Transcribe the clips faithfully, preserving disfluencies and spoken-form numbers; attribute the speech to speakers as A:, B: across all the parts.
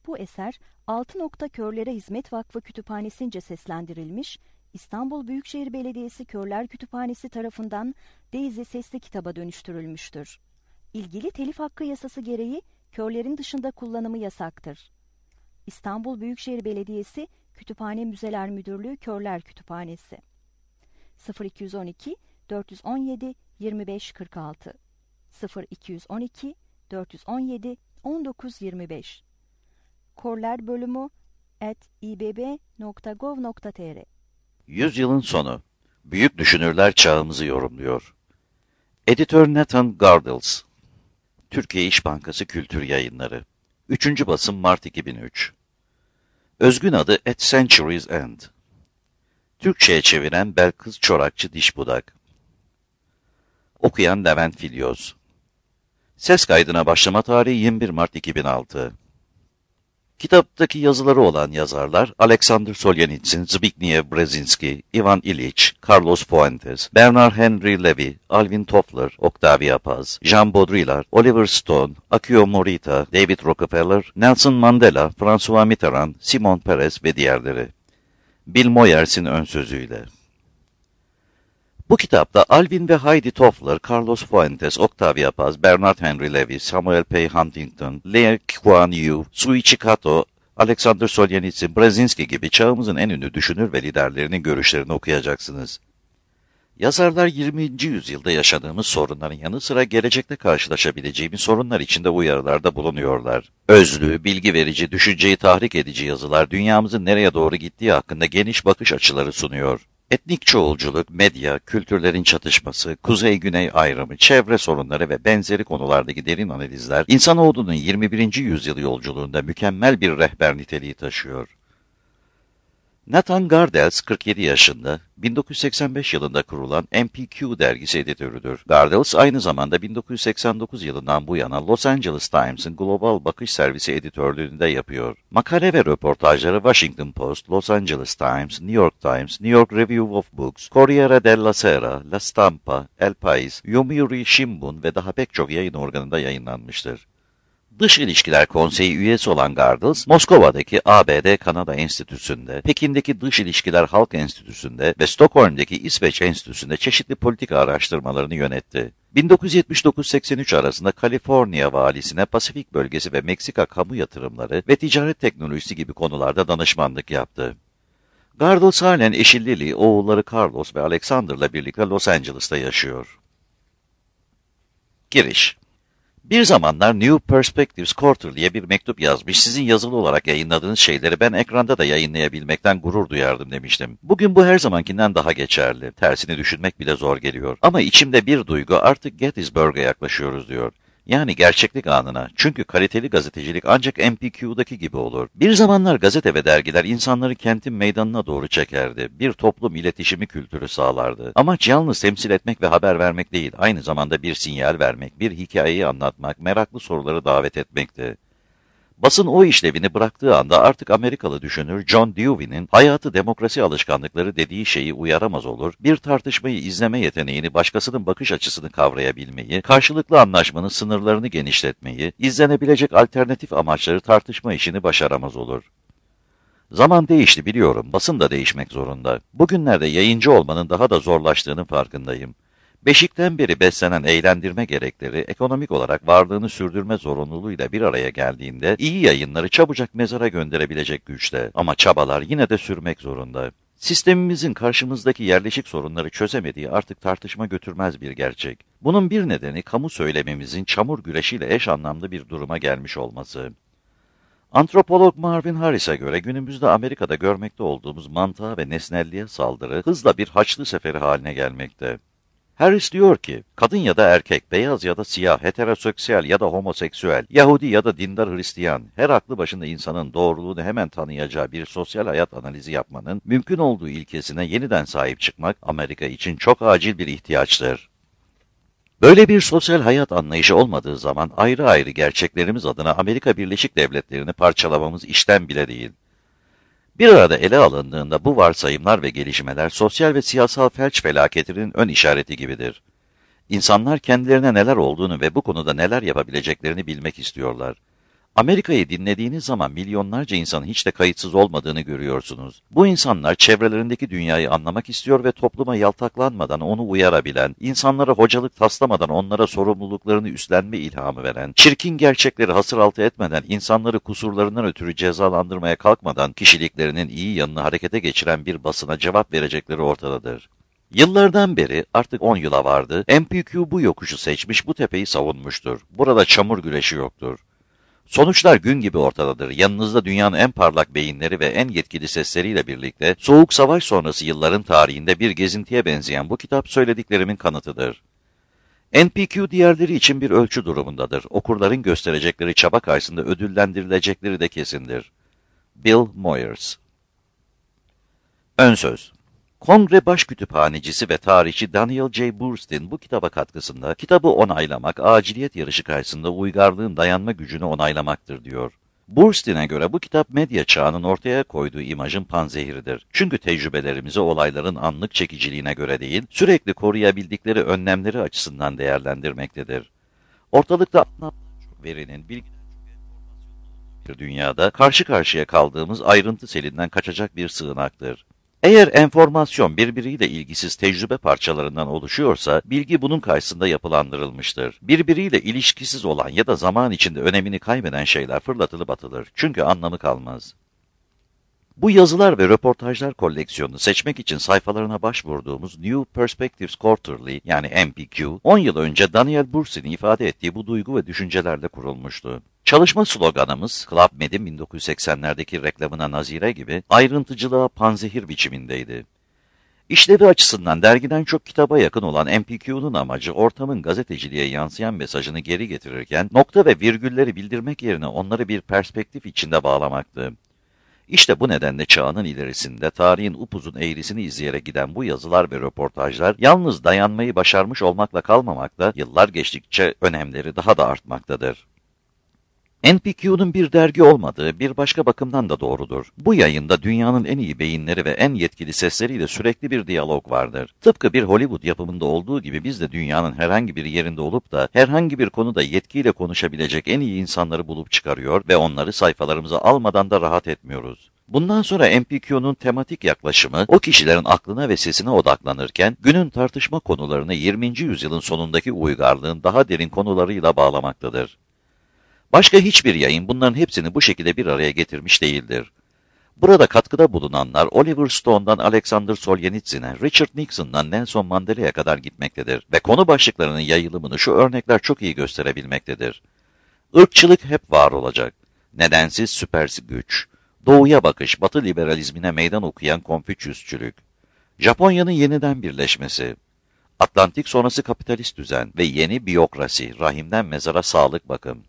A: Bu eser Altı Nokta Körlere Hizmet Vakfı Kütüphanesi'nce seslendirilmiş, İstanbul Büyükşehir Belediyesi Körler Kütüphanesi tarafından Daisy sesli kitaba dönüştürülmüştür. İlgili telif hakkı yasası gereği körlerin dışında kullanımı yasaktır. İstanbul Büyükşehir Belediyesi Kütüphane Müzeler Müdürlüğü Körler Kütüphanesi sıfır iki on iki dört on yedi yirmi beş kırk altı sıfır iki on iki dört on yedi on dokuz yirmi beş Körler bölümü at i b b nokta gov nokta t r
B: Yüzyılın sonu. Büyük düşünürler çağımızı yorumluyor. Editör Nathan Gardels. Türkiye İş Bankası Kültür Yayınları. üçüncü basım Mart iki bin üç. Özgün adı At Century's End. Türkçe'ye çeviren Belkıs Çorakçı Dişbudak. Okuyan Levent Filyoz. Ses kaydına başlama tarihi yirmi bir Mart iki bin altı. Kitaptaki yazıları olan yazarlar Alexander Solzhenitsyn, Zbigniew Brzezinski, Ivan Ilyich, Carlos Fuentes, Bernard Henry Levy, Alvin Toffler, Octavia Paz, Jean Baudrillard, Oliver Stone, Akio Morita, David Rockefeller, Nelson Mandela, François Mitterrand, Simon Peres ve diğerleri. Bill Moyers'in ön sözüyle. Bu kitapta Alvin ve Heidi Toffler, Carlos Fuentes, Octavia Paz, Bernard Henry Levy, Samuel P. Huntington, Lee Kuan Yew, Shuichi Kato, Alexander Solzhenitsyn, Brzezinski gibi çağımızın en ünlü düşünür ve liderlerinin görüşlerini okuyacaksınız. Yazarlar yirminci yüzyılda yaşadığımız sorunların yanı sıra gelecekte karşılaşabileceğimiz sorunlar içinde uyarılarda bulunuyorlar. Özlü, bilgi verici, düşünceyi tahrik edici yazılar dünyamızın nereye doğru gittiği hakkında geniş bakış açıları sunuyor. Etnik çoğulculuk, medya, kültürlerin çatışması, kuzey-güney ayrımı, çevre sorunları ve benzeri konulardaki derin analizler, insanoğlunun yirmi birinci yüzyıl yolculuğunda mükemmel bir rehber niteliği taşıyor. Nathan Gardels, kırk yedi yaşında, bin dokuz yüz seksen beş yılında kurulan M P Q dergisi editörüdür. Gardels aynı zamanda bin dokuz yüz seksen dokuz yılından bu yana Los Angeles Times'ın Global Bakış Servisi editörlüğünü de yapıyor. Makale ve röportajları Washington Post, Los Angeles Times, New York Times, New York Review of Books, Corriere della Sera, La Stampa, El País, Yomiuri Shimbun ve daha pek çok yayın organında yayınlanmıştır. Dış İlişkiler Konseyi üyesi olan Gardels, Moskova'daki A B D-Kanada Enstitüsü'nde, Pekin'deki Dış İlişkiler Halk Enstitüsü'nde ve Stockholm'deki İsveç Enstitüsü'nde çeşitli politika araştırmalarını yönetti. bin dokuz yüz yetmiş dokuz seksen üç arasında Kaliforniya valisine Pasifik bölgesi ve Meksika kamu yatırımları ve ticaret teknolojisi gibi konularda danışmanlık yaptı. Gardels halen eşi Lily, oğulları Carlos ve Alexander'la birlikte Los Angeles'ta yaşıyor. Giriş. Bir zamanlar New Perspectives Quarterly'ye bir mektup yazmış, sizin yazılı olarak yayınladığınız şeyleri ben ekranda da yayınlayabilmekten gurur duyardım demiştim. Bugün bu her zamankinden daha geçerli. Tersini düşünmek bile zor geliyor. Ama içimde bir duygu artık Gettysburg'a yaklaşıyoruz diyor. Yani gerçeklik anına. Çünkü kaliteli gazetecilik ancak M P Q'daki gibi olur. Bir zamanlar gazete ve dergiler insanları kentin meydanına doğru çekerdi. Bir toplum iletişimi kültürü sağlardı. Amaç yalnız temsil etmek ve haber vermek değil, aynı zamanda bir sinyal vermek, bir hikayeyi anlatmak, meraklı soruları davet etmekti. Basın o işlevini bıraktığı anda artık Amerikalı düşünür John Dewey'nin hayatı demokrasi alışkanlıkları dediği şeyi uyaramaz olur, bir tartışmayı izleme yeteneğini, başkasının bakış açısını kavrayabilmeyi, karşılıklı anlaşmanın sınırlarını genişletmeyi, izlenebilecek alternatif amaçları tartışma işini başaramaz olur. Zaman değişti biliyorum, basın da değişmek zorunda. Bugünlerde yayıncı olmanın daha da zorlaştığının farkındayım. Beşikten beri beslenen eğlendirme gerekleri, ekonomik olarak varlığını sürdürme zorunluluğuyla bir araya geldiğinde, iyi yayınları çabucak mezara gönderebilecek güçte. Ama çabalar yine de sürmek zorunda. Sistemimizin karşımızdaki yerleşik sorunları çözemediği artık tartışma götürmez bir gerçek. Bunun bir nedeni, kamu söylemimizin çamur güreşiyle eş anlamlı bir duruma gelmiş olması. Antropolog Marvin Harris'e göre günümüzde Amerika'da görmekte olduğumuz mantığa ve nesnelliğe saldırı, hızla bir haçlı seferi haline gelmekte. Harris diyor ki, kadın ya da erkek, beyaz ya da siyah, heteroseksüel ya da homoseksüel, Yahudi ya da dindar Hristiyan, her aklı başında insanın doğruluğunu hemen tanıyacağı bir sosyal hayat analizi yapmanın mümkün olduğu ilkesine yeniden sahip çıkmak Amerika için çok acil bir ihtiyaçtır. Böyle bir sosyal hayat anlayışı olmadığı zaman ayrı ayrı gerçeklerimiz adına Amerika Birleşik Devletleri'ni parçalamamız işten bile değil. Bir arada ele alındığında bu varsayımlar ve gelişmeler sosyal ve siyasal felç felaketinin ön işareti gibidir. İnsanlar kendilerine neler olduğunu ve bu konuda neler yapabileceklerini bilmek istiyorlar. Amerika'yı dinlediğiniz zaman milyonlarca insanın hiç de kayıtsız olmadığını görüyorsunuz. Bu insanlar çevrelerindeki dünyayı anlamak istiyor ve topluma yaltaklanmadan onu uyarabilen, insanlara hocalık taslamadan onlara sorumluluklarını üstlenme ilhamı veren, çirkin gerçekleri hasıraltı etmeden, insanları kusurlarından ötürü cezalandırmaya kalkmadan, kişiliklerinin iyi yanını harekete geçiren bir basına cevap verecekleri ortadadır. Yıllardan beri, artık on yıla vardı, M P Q bu yokuşu seçmiş, bu tepeyi savunmuştur. Burada çamur güreşi yoktur. Sonuçlar gün gibi ortadadır. Yanınızda dünyanın en parlak beyinleri ve en yetkili sesleriyle birlikte, Soğuk Savaş sonrası yılların tarihinde bir gezintiye benzeyen bu kitap söylediklerimin kanıtıdır. N P Q diğerleri için bir ölçü durumundadır. Okurların gösterecekleri çaba karşısında ödüllendirilecekleri de kesindir. Bill Moyers. Ön söz. Kongre Başkütüphanecisi ve tarihçi Daniel J. Boorstin bu kitaba katkısında kitabı onaylamak, aciliyet yarışı karşısında uygarlığın dayanma gücünü onaylamaktır diyor. Boorstin'e göre bu kitap medya çağının ortaya koyduğu imajın panzehiridir. Çünkü tecrübelerimizi olayların anlık çekiciliğine göre değil, sürekli koruyabildikleri önlemleri açısından değerlendirmektedir. Ortalıkta çok verinin, bilgi bir dünyada karşı karşıya kaldığımız ayrıntı selinden kaçacak bir sığınaktır. Eğer enformasyon birbiriyle ilgisiz tecrübe parçalarından oluşuyorsa, bilgi bunun karşısında yapılandırılmıştır. Birbiriyle ilişkisiz olan ya da zaman içinde önemini kaybeden şeyler fırlatılıp atılır. Çünkü anlamı kalmaz. Bu yazılar ve röportajlar koleksiyonunu seçmek için sayfalarına başvurduğumuz New Perspectives Quarterly yani M P Q, on yıl önce Daniel Boorstin'in ifade ettiği bu duygu ve düşüncelerle kurulmuştu. Çalışma sloganımız, Club Med'in bin dokuz yüz seksenlerdeki reklamına nazire gibi ayrıntıcılığa panzehir biçimindeydi. İşlevi açısından dergiden çok kitaba yakın olan M P Q'nun amacı ortamın gazeteciliğe yansıyan mesajını geri getirirken nokta ve virgülleri bildirmek yerine onları bir perspektif içinde bağlamaktı. İşte bu nedenle çağının ilerisinde tarihin upuzun eğrisini izleyerek giden bu yazılar ve röportajlar yalnız dayanmayı başarmış olmakla kalmamakla yıllar geçtikçe önemleri daha da artmaktadır. N P Q'nun bir dergi olmadığı bir başka bakımdan da doğrudur. Bu yayında dünyanın en iyi beyinleri ve en yetkili sesleriyle sürekli bir diyalog vardır. Tıpkı bir Hollywood yapımında olduğu gibi biz de dünyanın herhangi bir yerinde olup da herhangi bir konuda yetkiyle konuşabilecek en iyi insanları bulup çıkarıyor ve onları sayfalarımıza almadan da rahat etmiyoruz. Bundan sonra M P Q'nun tematik yaklaşımı o kişilerin aklına ve sesine odaklanırken günün tartışma konularını yirminci yüzyılın sonundaki uygarlığın daha derin konularıyla bağlamaktadır. Başka hiçbir yayın bunların hepsini bu şekilde bir araya getirmiş değildir. Burada katkıda bulunanlar Oliver Stone'dan Alexander Solzhenitsyn'e, Richard Nixon'dan Nelson Mandela'ya kadar gitmektedir ve konu başlıklarının yayılımını şu örnekler çok iyi gösterebilmektedir. Irkçılık hep var olacak. Nedensiz süper güç. Doğuya bakış, Batı liberalizmine meydan okuyan Konfüçyüsçülük. Japonya'nın yeniden birleşmesi. Atlantik sonrası kapitalist düzen ve yeni biyokrasi, rahimden mezara sağlık bakım.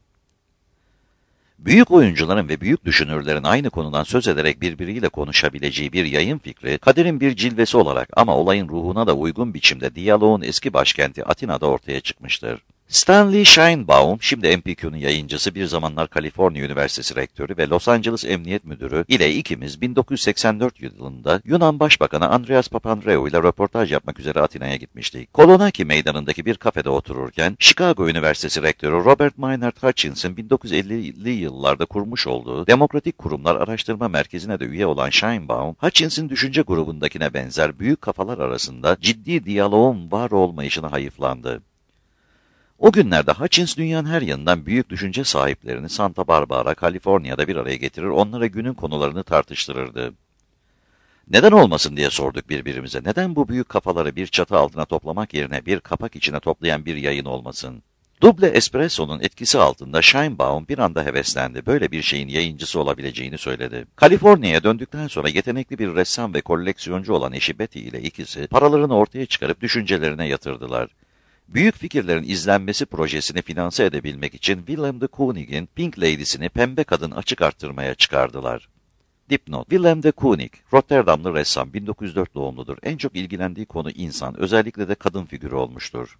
B: Büyük oyuncuların ve büyük düşünürlerin aynı konudan söz ederek birbiriyle konuşabileceği bir yayın fikri, kaderin bir cilvesi olarak ama olayın ruhuna da uygun biçimde diyaloğun eski başkenti Atina'da ortaya çıkmıştır. Stanley Scheinbaum, şimdi M P Q'nun yayıncısı, bir zamanlar Kaliforniya Üniversitesi rektörü ve Los Angeles Emniyet Müdürü ile ikimiz bin dokuz yüz seksen dört yılında Yunan Başbakanı Andreas Papandreou ile röportaj yapmak üzere Atina'ya gitmiştik. Kolonaki meydanındaki bir kafede otururken, Chicago Üniversitesi rektörü Robert Maynard Hutchins'in bin dokuz yüz ellili yıllarda kurmuş olduğu Demokratik Kurumlar Araştırma Merkezi'ne de üye olan Scheinbaum, Hutchins'in düşünce grubundakine benzer büyük kafalar arasında ciddi diyaloğun var olmayışına hayıflandı. O günlerde Hutchins dünyanın her yanından büyük düşünce sahiplerini Santa Barbara, Kaliforniya'da bir araya getirir, onlara günün konularını tartıştırırdı. Neden olmasın diye sorduk birbirimize. Neden bu büyük kafaları bir çatı altına toplamak yerine bir kapak içine toplayan bir yayın olmasın? Duble Espresso'nun etkisi altında Scheinbaum bir anda heveslendi. Böyle bir şeyin yayıncısı olabileceğini söyledi. Kaliforniya'ya döndükten sonra yetenekli bir ressam ve koleksiyoncu olan eşi Betty ile ikisi paralarını ortaya çıkarıp düşüncelerine yatırdılar. Büyük fikirlerin izlenmesi projesini finanse edebilmek için Willem de Kooning'in Pink Lady'sini pembe kadın açık arttırmaya çıkardılar. Dipnot: Willem de Kooning, Rotterdamlı ressam, bin dokuz yüz dört doğumludur. En çok ilgilendiği konu insan, özellikle de kadın figürü olmuştur.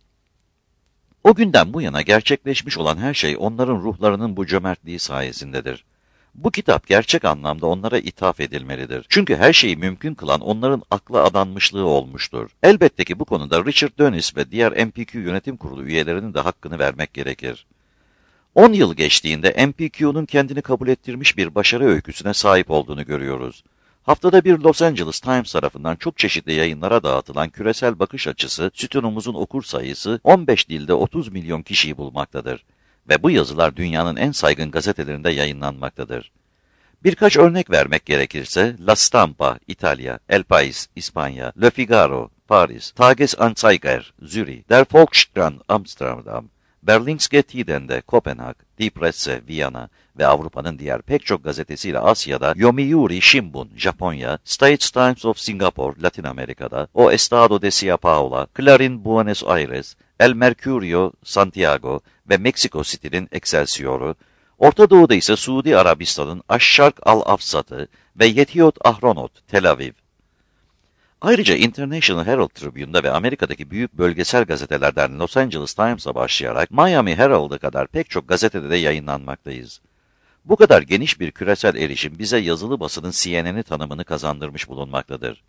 B: O günden bu yana gerçekleşmiş olan her şey onların ruhlarının bu cömertliği sayesindedir. Bu kitap gerçek anlamda onlara ithaf edilmelidir. Çünkü her şeyi mümkün kılan onların akla adanmışlığı olmuştur. Elbette ki bu konuda Richard Dönis ve diğer M P Q Yönetim Kurulu üyelerinin de hakkını vermek gerekir. on yıl geçtiğinde M P Q'nun kendini kabul ettirmiş bir başarı öyküsüne sahip olduğunu görüyoruz. Haftada bir Los Angeles Times tarafından çok çeşitli yayınlara dağıtılan küresel bakış açısı, sütunumuzun okur sayısı on beş dilde otuz milyon kişiyi bulmaktadır. Ve bu yazılar dünyanın en saygın gazetelerinde yayınlanmaktadır. Birkaç örnek vermek gerekirse, La Stampa, İtalya, El País, İspanya, Le Figaro, Paris, Tages-Anzeiger, Zürih, Der Volkskrant, Amsterdam, Berlingske Tiden'de Kopenhag, Die Presse, Viyana ve Avrupa'nın diğer pek çok gazetesiyle Asya'da, Yomiuri Shimbun, Japonya, Straits Times of Singapore, Latin Amerika'da, O Estado de São Paulo, Clarín Buenos Aires, El Mercurio, Santiago ve Meksiko City'nin Excelsior'u, Orta Doğu'da ise Suudi Arabistan'ın Aşşark Al-Afsat'ı ve Yediot Ahronot, Tel Aviv. Ayrıca International Herald Tribune'da ve Amerika'daki büyük bölgesel gazetelerden Los Angeles Times'a başlayarak Miami Herald'a kadar pek çok gazetede de yayınlanmaktayız. Bu kadar geniş bir küresel erişim bize yazılı basının C N N'i tanımını kazandırmış bulunmaktadır.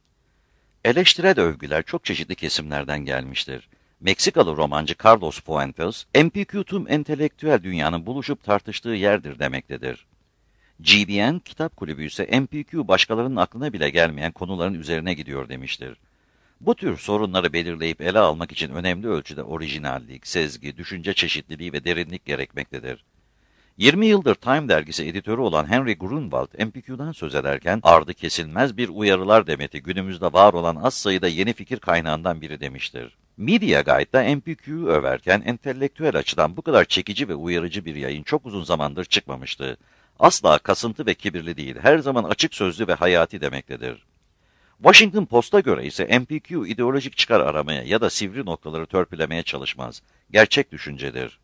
B: Eleştirel övgüler çok çeşitli kesimlerden gelmiştir. Meksikalı romancı Carlos Fuentes, M P Q tüm entelektüel dünyanın buluşup tartıştığı yerdir demektedir. G B N Kitap Kulübü ise M P Q başkalarının aklına bile gelmeyen konuların üzerine gidiyor demiştir. Bu tür sorunları belirleyip ele almak için önemli ölçüde orijinallik, sezgi, düşünce çeşitliliği ve derinlik gerekmektedir. yirmi yıldır Time dergisi editörü olan Henry Grunwald, M P Q'dan söz ederken, ardı kesilmez bir uyarılar demeti günümüzde var olan az sayıda yeni fikir kaynağından biri demiştir. Media Guide'da M P Q'yu överken, entelektüel açıdan bu kadar çekici ve uyarıcı bir yayın çok uzun zamandır çıkmamıştı. Asla kasıntı ve kibirli değil, her zaman açık sözlü ve hayati demektedir. Washington Post'a göre ise M P Q ideolojik çıkar aramaya ya da sivri noktaları törpülemeye çalışmaz. Gerçek düşüncedir.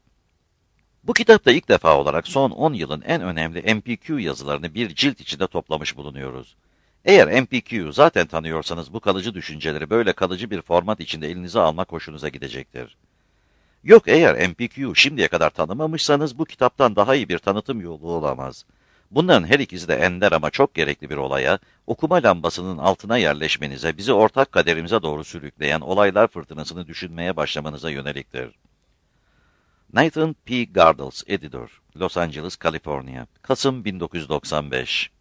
B: Bu kitapta ilk defa olarak son on yılın en önemli M P Q yazılarını bir cilt içinde toplamış bulunuyoruz. Eğer M P Q'yu zaten tanıyorsanız bu kalıcı düşünceleri böyle kalıcı bir format içinde elinize almak hoşunuza gidecektir. Yok, eğer M P Q'yu şimdiye kadar tanımamışsanız bu kitaptan daha iyi bir tanıtım yolu olamaz. Bunların her ikisi de ender ama çok gerekli bir olaya, okuma lambasının altına yerleşmenize, bizi ortak kaderimize doğru sürükleyen olaylar fırtınasını düşünmeye başlamanıza yöneliktir. Nathan P. Gardles, editör, Los Angeles, Kaliforniya, Kasım bin dokuz yüz doksan beş.